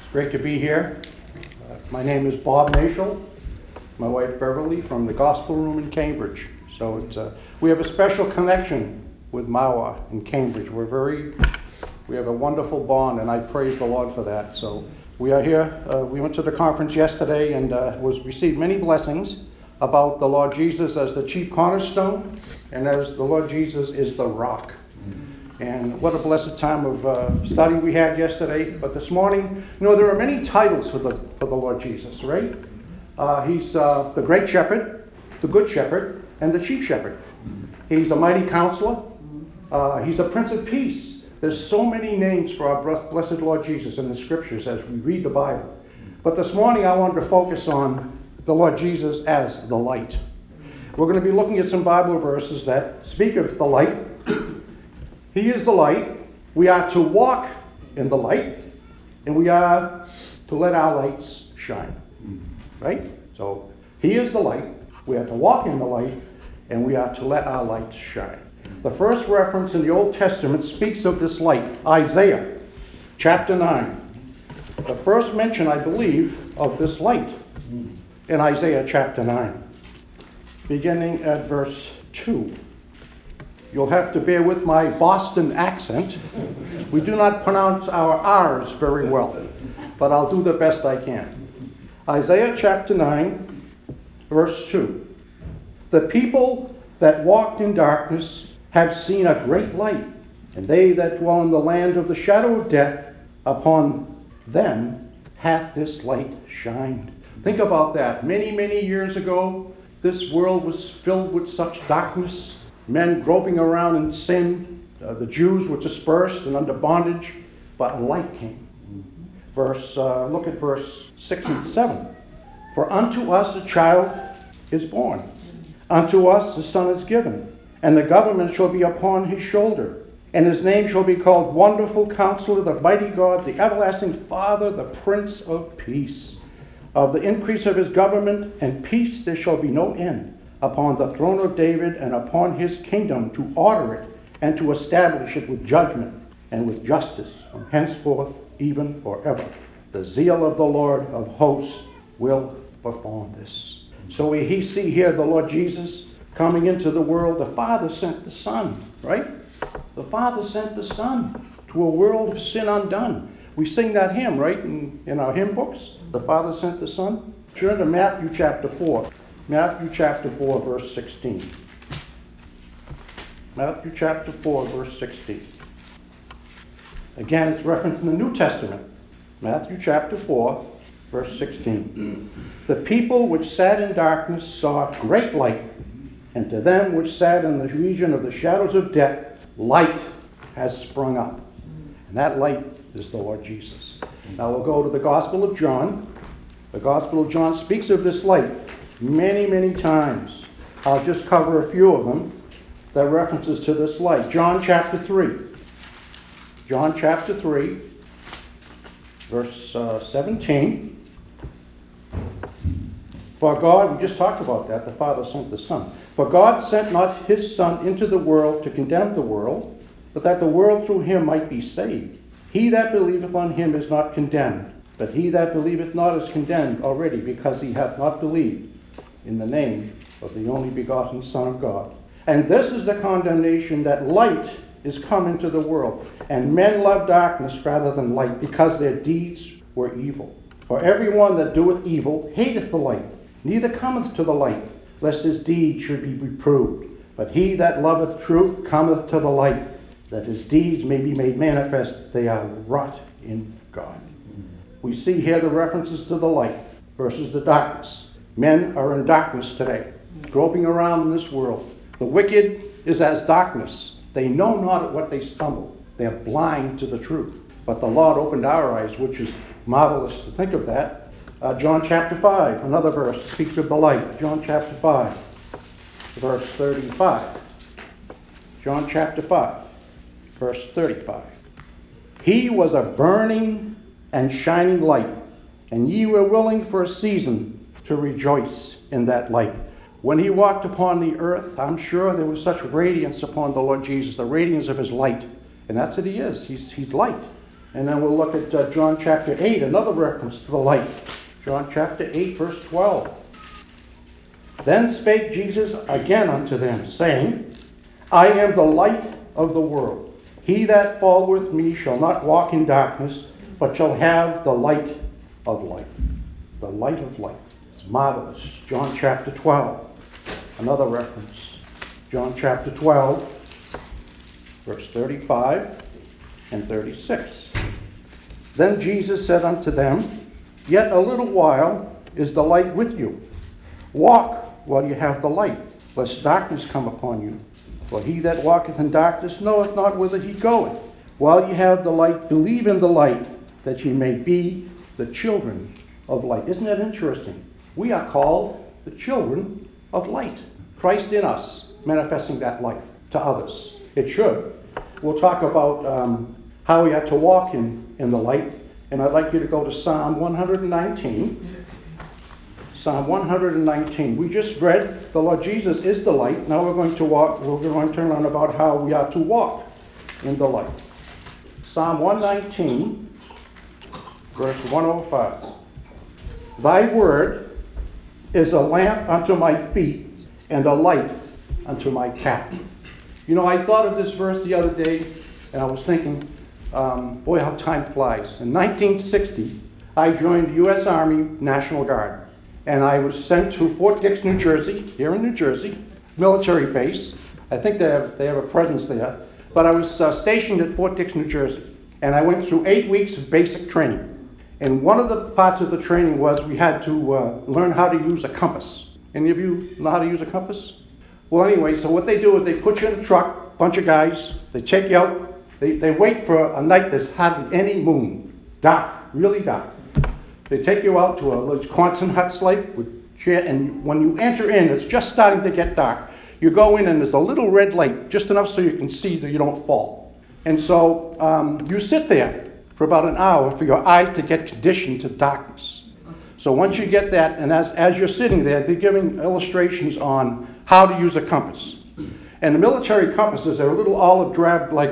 Great to be here. My name is Bob Nashel. My wife Beverly from the Gospel Room in Cambridge. So we have a special connection with Mawa in Cambridge. We have a wonderful bond, and I praise the Lord for that. So we are here. We went to the conference yesterday and received many blessings about the Lord Jesus as the chief cornerstone, and as the Lord Jesus is the rock. And what a blessed time of study we had yesterday. But this morning, there are many titles for the Lord Jesus, right? He's the great shepherd, the good shepherd, and the chief shepherd. He's a mighty counselor. He's a prince of peace. There's so many names for our blessed Lord Jesus in the scriptures as we read the Bible. But this morning I wanted to focus on the Lord Jesus as the light. We're going to be looking at some Bible verses that speak of the light. He is the light. We are to walk in the light, and we are to let our lights shine. Right? So he is the light. We are to walk in the light, and we are to let our lights shine. The first reference in the Old Testament speaks of this light, Isaiah chapter 9. The first mention, I believe, of this light in Isaiah chapter 9, beginning at verse 2. You'll have to bear with my Boston accent. We do not pronounce our R's very well, but I'll do the best I can. Isaiah chapter 9, verse 2. The people that walked in darkness have seen a great light, and they that dwell in the land of the shadow of death, upon them hath this light shined. Think about that. Many, many years ago, this world was filled with such darkness. Men groping around in sin. The Jews were dispersed and under bondage, but light came. Look at verse 6 and 7. For unto us a child is born, unto us a son is given, and the government shall be upon his shoulder, and his name shall be called Wonderful Counselor, the Mighty God, the Everlasting Father, the Prince of Peace. Of the increase of his government and peace there shall be no end, upon the throne of David and upon his kingdom, to order it and to establish it with judgment and with justice from henceforth even forever. The zeal of the Lord of hosts will perform this. So we see here the Lord Jesus coming into the world. The Father sent the Son, right? The Father sent the Son to a world of sin undone. We sing that hymn, right, in our hymn books. The Father sent the Son. Turn to Matthew chapter 4. Matthew chapter 4, verse 16. Matthew chapter 4, verse 16. Again, it's referenced in the New Testament. Matthew chapter 4, verse 16. The people which sat in darkness saw great light, and to them which sat in the region of the shadows of death, light has sprung up. And that light is the Lord Jesus. Now we'll go to the Gospel of John. The Gospel of John speaks of this light many, many times. I'll just cover a few of them that references to this light. John chapter 3. John chapter 3, verse 17. For God, we just talked about that, the Father sent the Son. For God sent not his Son into the world to condemn the world, but that the world through him might be saved. He that believeth on him is not condemned, but he that believeth not is condemned already, because he hath not believed in the name of the only begotten Son of God. And this is the condemnation, that light is come into the world, and men love darkness rather than light, because their deeds were evil. For every one that doeth evil hateth the light, neither cometh to the light, lest his deeds should be reproved. But he that loveth truth cometh to the light, that his deeds may be made manifest, they are wrought in God. We see here the references to the light versus the darkness. Men are in darkness today, groping around in this world. The wicked is as darkness. They know not at what they stumble. They are blind to the truth. But the Lord opened our eyes, which is marvelous to think of that. John chapter 5, another verse speaks of the light. John chapter 5, verse 35. John chapter 5, verse 35. He was a burning and shining light, and ye were willing for a season to rejoice in that light. When he walked upon the earth, I'm sure there was such radiance upon the Lord Jesus, the radiance of his light. And that's what he is. He's light. And then we'll look at John chapter 8, another reference to the light. John chapter 8, verse 12. Then spake Jesus again unto them, saying, I am the light of the world. He that followeth me shall not walk in darkness, but shall have the light of life. The light of life. It's marvelous. John chapter 12, another reference. John chapter 12, verse 35 and 36. Then Jesus said unto them, Yet a little while is the light with you. Walk while you have the light, lest darkness come upon you. For he that walketh in darkness knoweth not whither he goeth. While ye have the light, believe in the light, that ye may be the children of light. Isn't that interesting? We are called the children of light. Christ in us, manifesting that light to others. It should. We'll talk about how we are to walk in the light. And I'd like you to go to Psalm 119. Psalm 119. We just read the Lord Jesus is the light. Now we're going to learn about how we are to walk in the light. Psalm 119, verse 105. Thy word is a lamp unto my feet and a light unto my path. You know, I thought of this verse the other day, and I was thinking, boy, how time flies. In 1960, I joined the U.S. Army National Guard. And I was sent to Fort Dix, New Jersey, here in New Jersey, military base. I think they have a presence there. But I was stationed at Fort Dix, New Jersey. And I went through 8 weeks of basic training. And one of the parts of the training was we had to learn how to use a compass. Any of you know how to use a compass? Well, anyway, so what they do is they put you in a truck, bunch of guys. They take you out. They wait for a night there's hardly any moon. Dark, really dark. They take you out to a little Quonset hut with chair, and when you enter in, it's just starting to get dark. You go in, and there's a little red light, just enough so you can see that you don't fall. And so you sit there for about an hour for your eyes to get conditioned to darkness. So once you get that, and as you're sitting there, they're giving illustrations on how to use a compass. And the military compasses are a little olive drab, like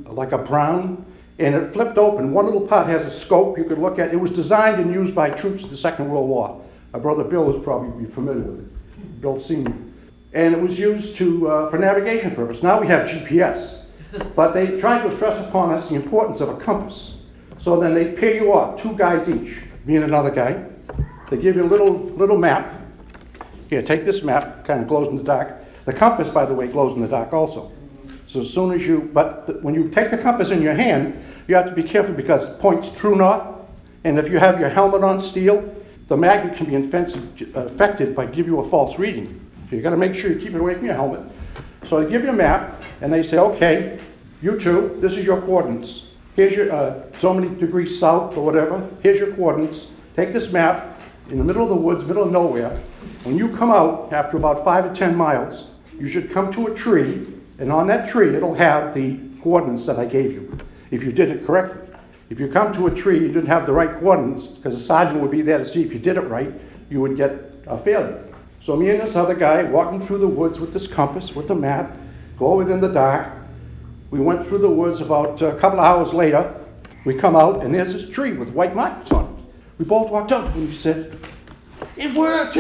a brown. And it flipped open. One little part has a scope you could look at. It was designed and used by troops in the Second World War. My brother Bill is probably be familiar with it. Bill Sr. And it was used for navigation purpose. Now we have GPS. But they tried to stress upon us the importance of a compass. So then they pair you off, 2 guys each, me and another guy. They give you a little map. Here, take this map. Kind of glows in the dark. The compass, by the way, glows in the dark also. So as soon as when you take the compass in your hand, you have to be careful because it points true north. And if you have your helmet on steel, the magnet can be affected by giving you a false reading. So you got to make sure you keep it away from your helmet. So they give you a map, and they say, okay, you two, this is your coordinates. Here's your so many degrees south or whatever. Here's your coordinates. Take this map in the middle of the woods, middle of nowhere. When you come out after about 5 or 10 miles, you should come to a tree. And on that tree, it'll have the coordinates that I gave you, if you did it correctly. If you come to a tree, you didn't have the right coordinates, because the sergeant would be there to see if you did it right, you would get a failure. So me and this other guy, walking through the woods with this compass, with the map, glowing in the dark. We went through the woods. About a couple of hours later, we come out, and there's this tree with white marks on it. We both walked up, and we said, it worked!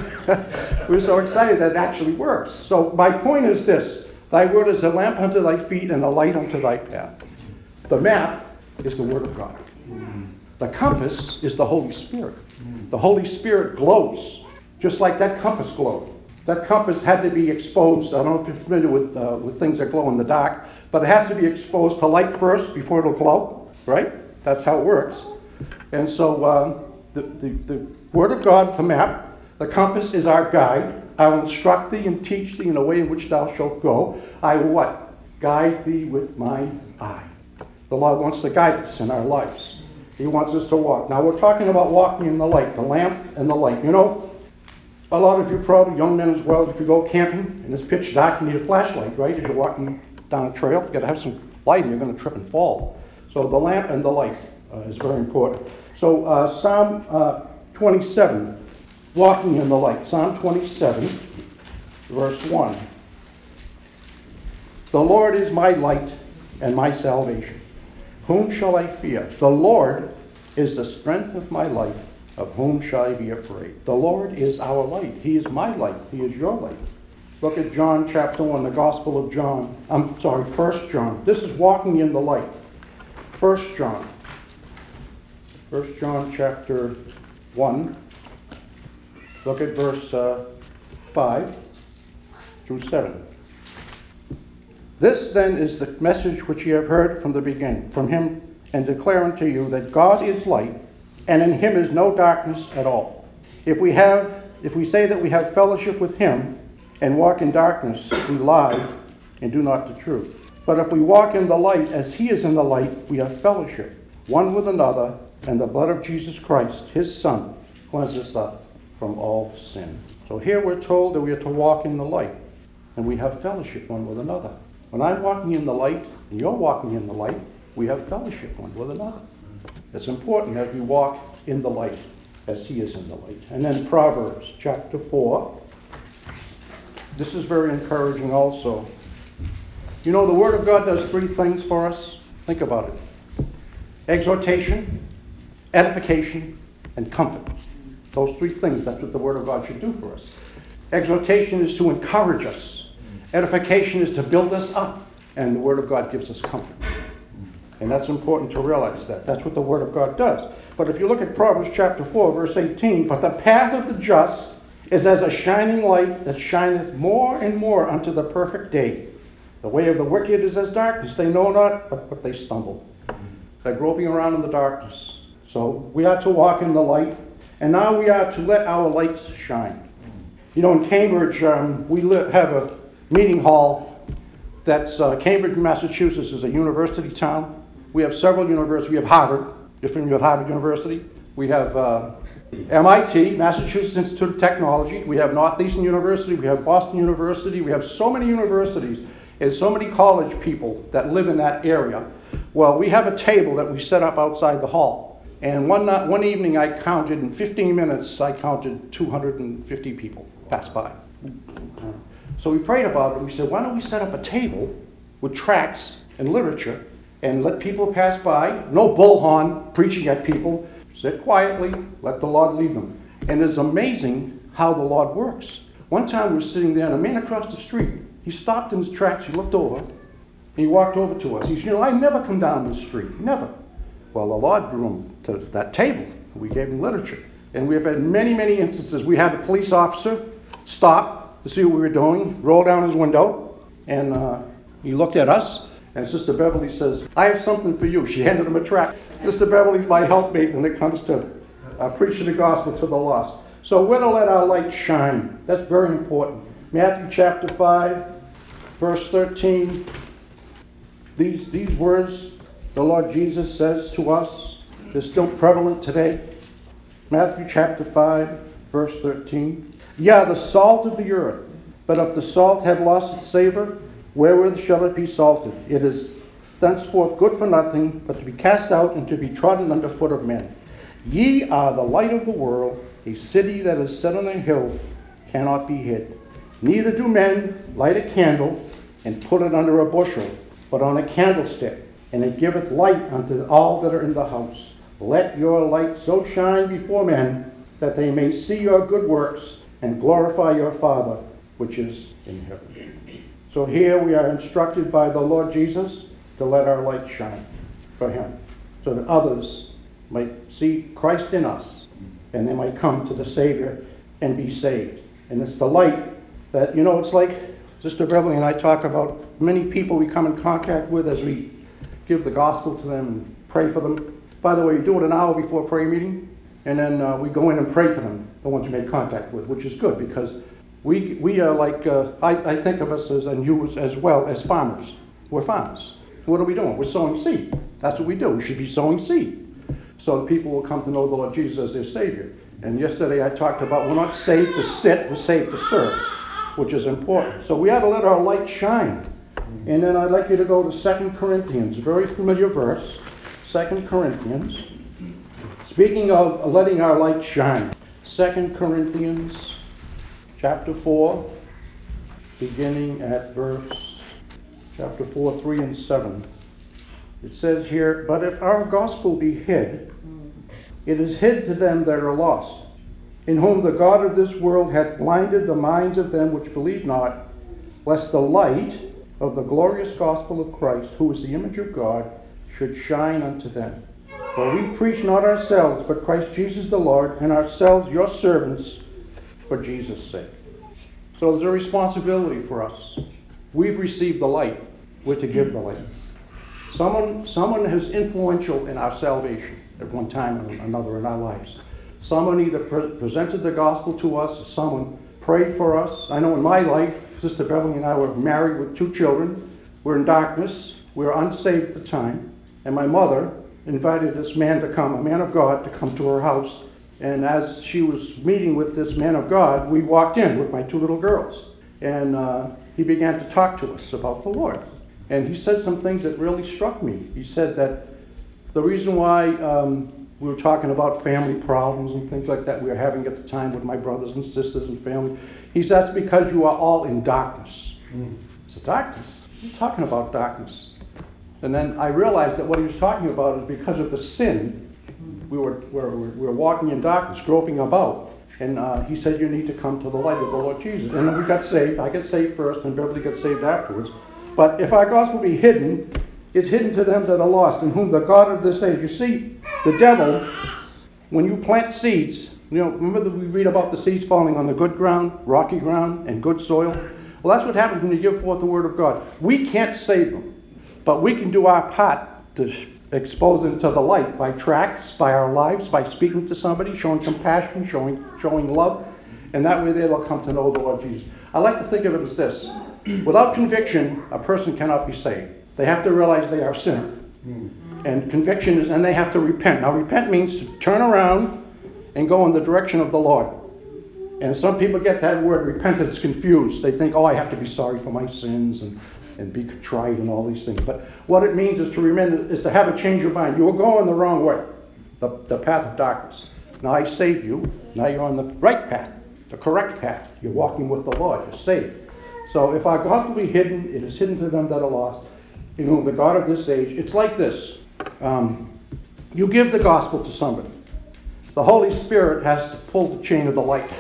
We were so excited that it actually works. So my point is this. Thy word is a lamp unto thy feet and a light unto thy path. The map is the Word of God. The compass is the Holy Spirit. The Holy Spirit glows, just like that compass glowed. That compass had to be exposed. I don't know if you're familiar with things that glow in the dark, but it has to be exposed to light first before it'll glow, right? That's how it works. And so the Word of God, the map, the compass is our guide. I will instruct thee and teach thee in a way in which thou shalt go. I will what? Guide thee with my eye. The Lord wants to guide us in our lives. He wants us to walk. Now we're talking about walking in the light, the lamp and the light. You know, a lot of you probably, young men as well, if you go camping and it's pitch dark, you need a flashlight, right? As you're walking down a trail, you've got to have some light or you're going to trip and fall. So the lamp and the light is very important. So Psalm 27. Walking in the light. Psalm 27, verse 1. The Lord is my light and my salvation. Whom shall I fear? The Lord is the strength of my life. Of whom shall I be afraid? The Lord is our light. He is my light. He is your light. Look at John chapter 1, the Gospel of John. 1 John. This is walking in the light. 1 John. 1 John chapter 1. Look at verse 5 through 7. This then is the message which ye have heard from the beginning, from him, and declare unto you that God is light, and in him is no darkness at all. If we say that we have fellowship with him and walk in darkness, we lie and do not the truth. But if we walk in the light as he is in the light, we have fellowship one with another, and the blood of Jesus Christ, his Son, cleanses us from all sin. So here we're told that we are to walk in the light, and we have fellowship one with another. When I'm walking in the light, and you're walking in the light, we have fellowship one with another. It's important that we walk in the light as he is in the light. And then Proverbs chapter 4. This is very encouraging also. You know, the Word of God does three things for us. Think about it. Exhortation, edification, and comfort. Those three things, that's what the Word of God should do for us. Exhortation is to encourage us. Edification is to build us up. And the Word of God gives us comfort. And that's important to realize that. That's what the Word of God does. But if you look at Proverbs chapter 4, verse 18, but the path of the just is as a shining light that shineth more and more unto the perfect day. The way of the wicked is as darkness. They know not, but they stumble. They're groping around in the darkness. So we are to walk in the light. And now we are to let our lights shine. You know, in Cambridge, we have a meeting hall that's Cambridge, Massachusetts is a university town. We have several universities. We have Harvard. You're familiar with Harvard University. We have MIT, Massachusetts Institute of Technology. We have Northeastern University. We have Boston University. We have so many universities and so many college people that live in that area. Well, we have a table that we set up outside the hall. And one evening I counted, in 15 minutes, I counted 250 people pass by. So we prayed about it, and we said, why don't we set up a table with tracts and literature and let people pass by, no bullhorn preaching at people, sit quietly, let the Lord lead them. And it's amazing how the Lord works. One time we were sitting there, and a man across the street, he stopped in his tracks, he looked over, and he walked over to us. He said, I never come down this street, never. Well, the Lord drew him to that table. We gave him literature. And we have had many, many instances. We had a police officer stop to see what we were doing, roll down his window, and he looked at us, and Sister Beverly says, I have something for you. She handed him a tract. Sister Beverly's my helpmate when it comes to preaching the gospel to the lost. So we're to let our light shine. That's very important. Matthew chapter 5, verse 13. These words the Lord Jesus says to us, they're still prevalent today. Matthew chapter 5, verse 13. Ye are the salt of the earth, but if the salt have lost its savor, wherewith shall it be salted? It is thenceforth good for nothing, but to be cast out and to be trodden under foot of men. Ye are the light of the world. A city that is set on a hill cannot be hid. Neither do men light a candle and put it under a bushel, but on a candlestick, and it giveth light unto all that are in the house. Let your light so shine before men, that they may see your good works and glorify your Father which is in heaven. So here we are instructed by the Lord Jesus to let our light shine for him, so that others might see Christ in us, and they might come to the Savior and be saved. And it's the light that, it's like Sister Beverly and I talk about many people we come in contact with as we give the gospel to them and pray for them. By the way, we do it an hour before prayer meeting, and then we go in and pray for them, the ones you made contact with, which is good, because we are like, I think of us and you as well as farmers. We're farmers. What are we doing? We're sowing seed. That's what we do. We should be sowing seed, so that people will come to know the Lord Jesus as their Savior. And yesterday I talked about we're not saved to sit, we're saved to serve, which is important. So we ought to let our light shine. And then I'd like you to go to 2 Corinthians, a very familiar verse. 2 Corinthians. Speaking of letting our light shine. 2 Corinthians chapter 4, beginning at chapter 4, 3 and 7. It says here, but if our gospel be hid, it is hid to them that are lost, in whom the God of this world hath blinded the minds of them which believe not, lest the light of the glorious gospel of Christ, who is the image of God, should shine unto them. For we preach not ourselves, but Christ Jesus the Lord, and ourselves your servants for Jesus' sake. So there's a responsibility for us. We've received the light. We're to give the light. Someone who's influential in our salvation at one time or another in our lives. Someone either presented the gospel to us, or someone prayed for us. I know in my life, Sister Beverly and I were married with 2 children. We're in darkness. We were unsaved at the time. And my mother invited this man to come, a man of God, to come to her house. And as she was meeting with this man of God, we walked in with my 2 little girls. And he began to talk to us about the Lord. And he said some things that really struck me. He said that the reason why we were talking about family problems and things like that we were having at the time with my brothers and sisters and family, he says, that's because you are all in darkness. I said, darkness? What are you talking about, darkness? And then I realized that what he was talking about is because of the sin. We were walking in darkness, groping about. And he said, you need to come to the light of the Lord Jesus. And then we got saved. I got saved first, and Beverly got saved afterwards. But if our gospel be hidden, it's hidden to them that are lost, in whom the God of this age. You see, the devil, when you plant seeds, remember that we read about the seeds falling on the good ground, rocky ground, and good soil? Well, that's what happens when you give forth the word of God. We can't save them, but we can do our part to expose them to the light by tracts, by our lives, by speaking to somebody, showing compassion, showing love, and that way they'll come to know the Lord Jesus. I like to think of it as this. Without conviction, a person cannot be saved. They have to realize they are a sinner. And conviction is, and they have to repent. Now, repent means to turn around and go in the direction of the Lord. And some people get that word repentance confused. They think, I have to be sorry for my sins and be contrite and all these things. But what it means is to remember, is to have a change of mind. You were going the wrong way, the path of darkness. Now I saved you. Now you're on the right path, the correct path. You're walking with the Lord. You're saved. So if our gospel be hidden, it is hidden to them that are lost. The God of this age. It's like this. You give the gospel to somebody. The Holy Spirit has to pull the chain of the light.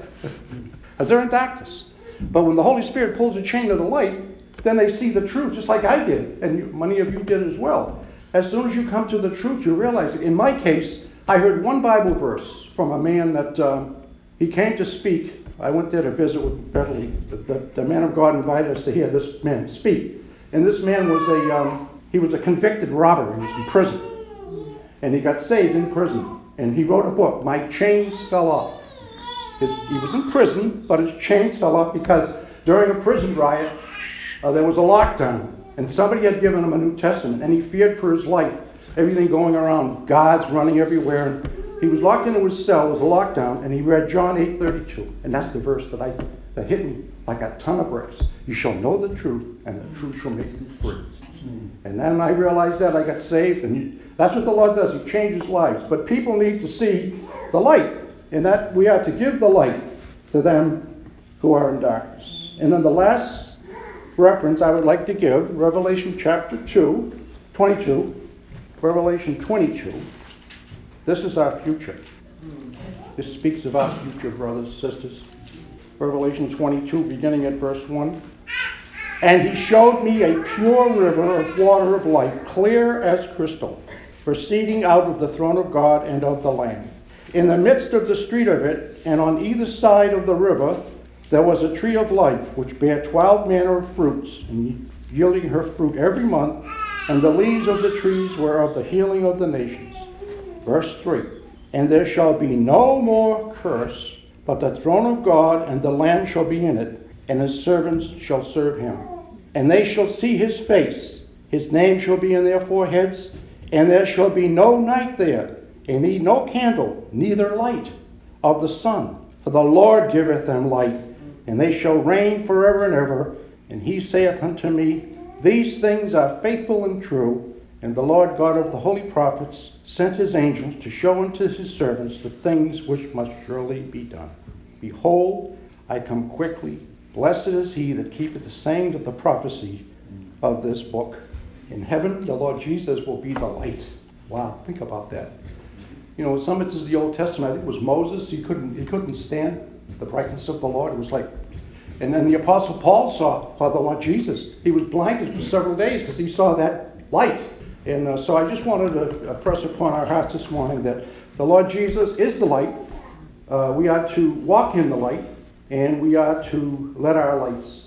As they're in darkness. But when the Holy Spirit pulls the chain of the light, then they see the truth, just like I did. And many of you did as well. As soon as you come to the truth, you realize it. In my case, I heard one Bible verse from a man that he came to speak. I went there to visit with Beverly. The man of God invited us to hear this man speak. And this man was a convicted robber. He was in prison. And he got saved in prison. And he wrote a book, My Chains Fell Off. He was in prison, but his chains fell off because during a prison riot, there was a lockdown. And somebody had given him a New Testament. And he feared for his life. Everything going around, guards running everywhere. And he was locked into his cell. It was a lockdown. And he read John 8:32. And that's the verse that hit me like a ton of bricks. You shall know the truth, and the truth shall make you free. And then I realized that I got saved, and that's what the Lord does. He changes lives. But people need to see the light, and that we are to give the light to them who are in darkness. And then the last reference I would like to give, Revelation chapter 22. Revelation 22. This is our future. This speaks of our future, brothers and sisters. Revelation 22, beginning at verse 1. And he showed me a pure river of water of life, clear as crystal, proceeding out of the throne of God and of the Lamb. In the midst of the street of it, and on either side of the river, there was a tree of life, which bare 12 manner of fruits, and yielding her fruit every month, and the leaves of the trees were of the healing of the nations. Verse 3. And there shall be no more curse, but the throne of God and the Lamb shall be in it, and his servants shall serve him. And they shall see his face. His name shall be in their foreheads, and there shall be no night there, and need no candle, neither light of the sun. For the Lord giveth them light, and they shall reign forever and ever. And he saith unto me, These things are faithful and true, and the Lord God of the holy prophets sent his angels to show unto his servants the things which must surely be done. Behold, I come quickly. Blessed is he that keepeth the saying of the prophecy of this book. In heaven, the Lord Jesus will be the light. Wow, think about that. You know, some of it is the Old Testament. I think it was Moses. He couldn't stand the brightness of the Lord. It was like, and then the Apostle Paul saw the Lord Jesus. He was blinded for several days because he saw that light. And so I just wanted to press upon our hearts this morning that the Lord Jesus is the light. We are to walk in the light, and we are to let our lights